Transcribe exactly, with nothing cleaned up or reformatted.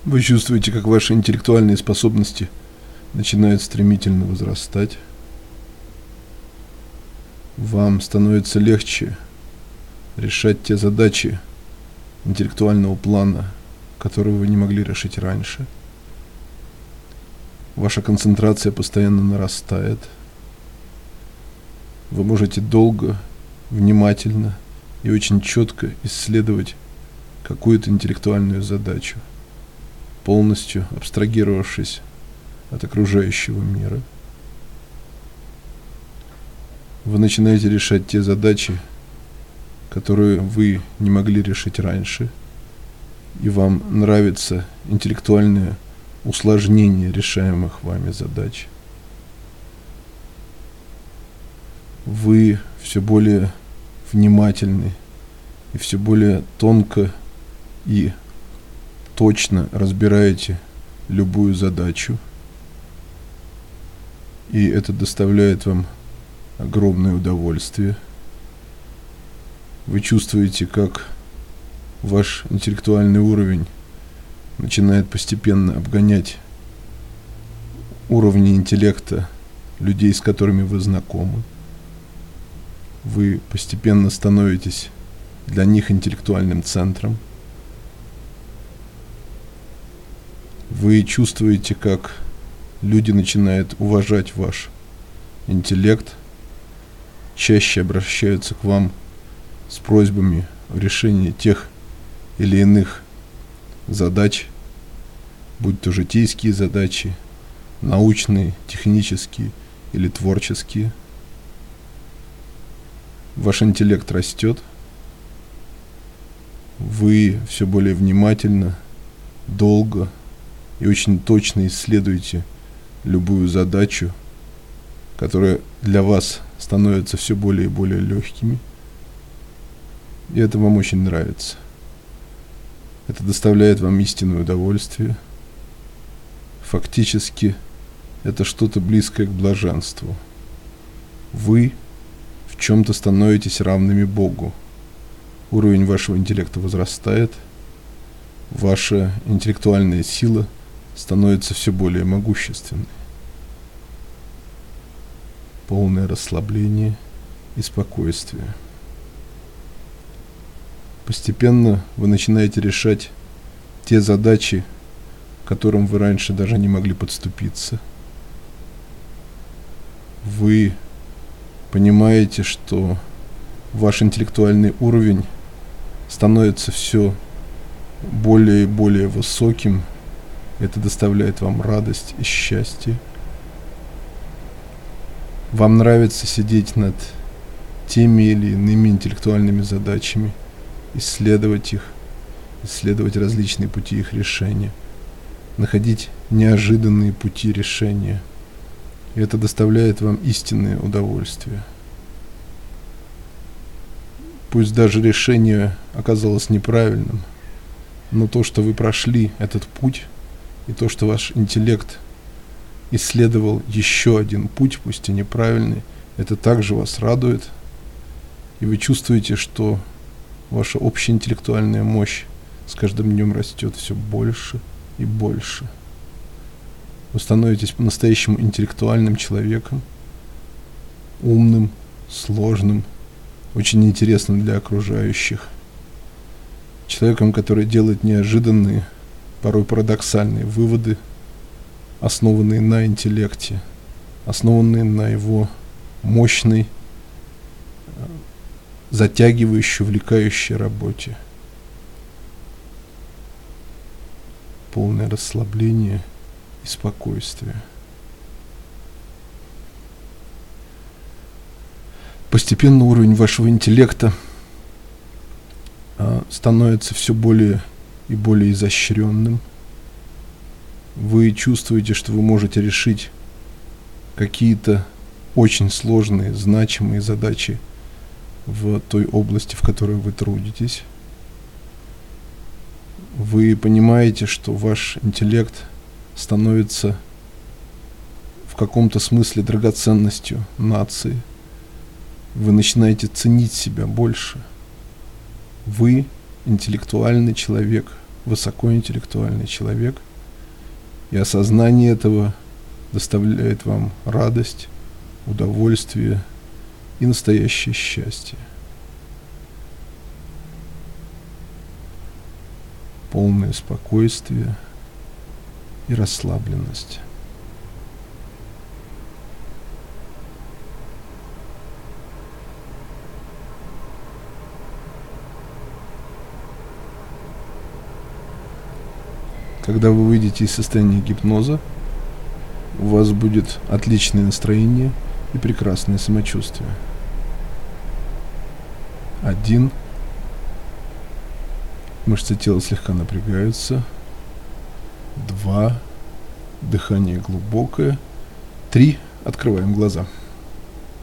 Вы чувствуете, как ваши интеллектуальные способности начинают стремительно возрастать. Вам становится легче решать те задачи интеллектуального плана, которые вы не могли решить раньше. Ваша концентрация постоянно нарастает. Вы можете долго, внимательно и очень четко исследовать какую-то интеллектуальную задачу, полностью абстрагировавшись от окружающего мира. Вы начинаете решать те задачи, которые вы не могли решить раньше, и вам нравится интеллектуальное усложнение решаемых вами задач. Вы все более внимательны и все более тонко и точно разбираете любую задачу, и это доставляет вам огромное удовольствие. Вы чувствуете, как ваш интеллектуальный уровень начинает постепенно обгонять уровни интеллекта людей, с которыми вы знакомы. Вы постепенно становитесь для них интеллектуальным центром. Вы чувствуете, как люди начинают уважать ваш интеллект, чаще обращаются к вам с просьбами о решении тех или иных задач, будь то житейские задачи, научные, технические или творческие. Ваш интеллект растет, вы все более внимательно, долго и очень точно исследуете любую задачу, которая для вас становится все более и более легкими. И это вам очень нравится. Это доставляет вам истинное удовольствие. Фактически, это что-то близкое к блаженству. Вы в чем-то становитесь равными Богу. Уровень вашего интеллекта возрастает, ваша интеллектуальная сила становится все более могущественной. Полное расслабление и спокойствие. Постепенно вы начинаете решать те задачи, к которым вы раньше даже не могли подступиться. Вы понимаете, что ваш интеллектуальный уровень становится все более и более высоким. Это доставляет вам радость и счастье. Вам нравится сидеть над теми или иными интеллектуальными задачами, исследовать их, исследовать различные пути их решения, находить неожиданные пути решения. И это доставляет вам истинное удовольствие. Пусть даже решение оказалось неправильным, но то, что вы прошли этот путь, и то, что ваш интеллект исследовал еще один путь, пусть и неправильный, это также вас радует, и вы чувствуете, что ваша общая интеллектуальная мощь с каждым днем растет все больше и больше. Вы становитесь по-настоящему интеллектуальным человеком, умным, сложным, очень интересным для окружающих, человеком, который делает неожиданные, порой парадоксальные выводы, основанные на интеллекте, основанные на его мощной, затягивающей, увлекающей работе. Полное расслабление и спокойствие. Постепенно уровень вашего интеллекта а, становится все более и более изощренным. Вы чувствуете, что вы можете решить какие-то очень сложные, значимые задачи в той области, в которой вы трудитесь. Вы понимаете, что ваш интеллект становится в каком-то смысле драгоценностью нации. Вы начинаете ценить себя больше. Вы интеллектуальный человек, высокоинтеллектуальный человек, и осознание этого доставляет вам радость, удовольствие и настоящее счастье. Полное спокойствие и расслабленность. Когда вы выйдете из состояния гипноза, у вас будет отличное настроение и прекрасное самочувствие. Один. Мышцы тела слегка напрягаются. Два. Дыхание глубокое. Три. Открываем глаза.